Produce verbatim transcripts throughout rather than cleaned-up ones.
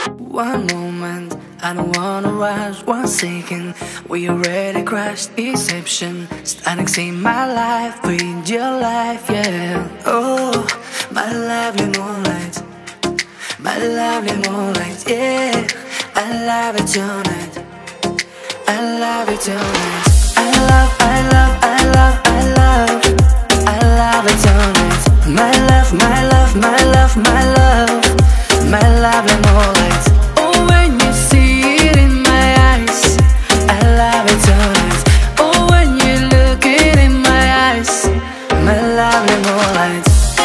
One moment, I don't wanna rush. One second, we already crashed. Deception, starting see my life with your life, yeah. Oh, my lovely moonlight, my lovely moonlight, yeah. I love it tonight, I love it tonight. I love, I love, I love, I love, I love it tonight. My love, my love, my love, my love, my lovely moonlight. Oh, when you see it in my eyes, I love it tonight. Oh, when you look it in my eyes, my lovely moonlight.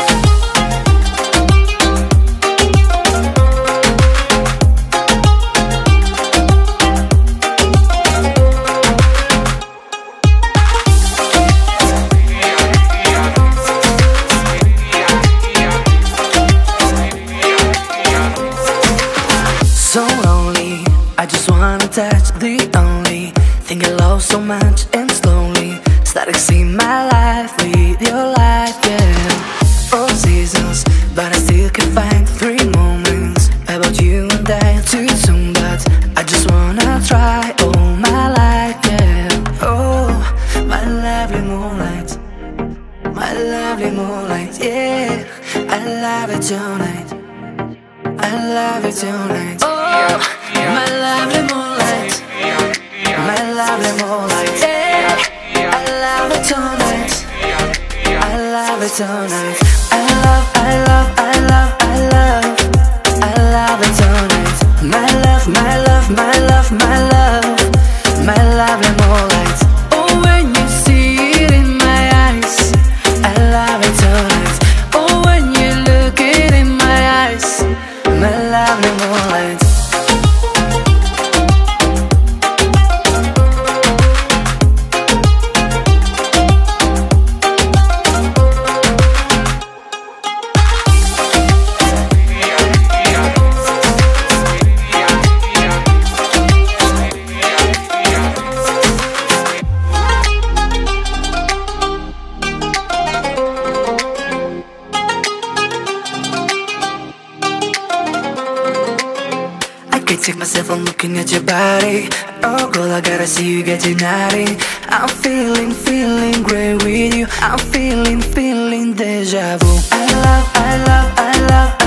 So lonely, I just wanna touch the only thing I love so much, and slowly starting to see my life with your life, yeah. Four seasons, but I still can find three moments about you and I. Too soon, but I just wanna try all my life, yeah. Oh, my lovely moonlight, my lovely moonlight, yeah. I love it tonight, I love it tonight. Oh, my lovely moonlight, my lovely moonlight, yeah. I love it tonight, I love it tonight. I love, I love, I love, I love, I love it tonight. My love, my love, my love, my love, my lovely moonlight. Oh, when you see it in my eyes, I love it tonight. Oh, when you look it in my eyes, my lovely moonlight. Can't take myself from looking at your body. Oh girl, I gotta see you getting naughty. I'm feeling, feeling great with you. I'm feeling, feeling deja vu. I love, I love, I love,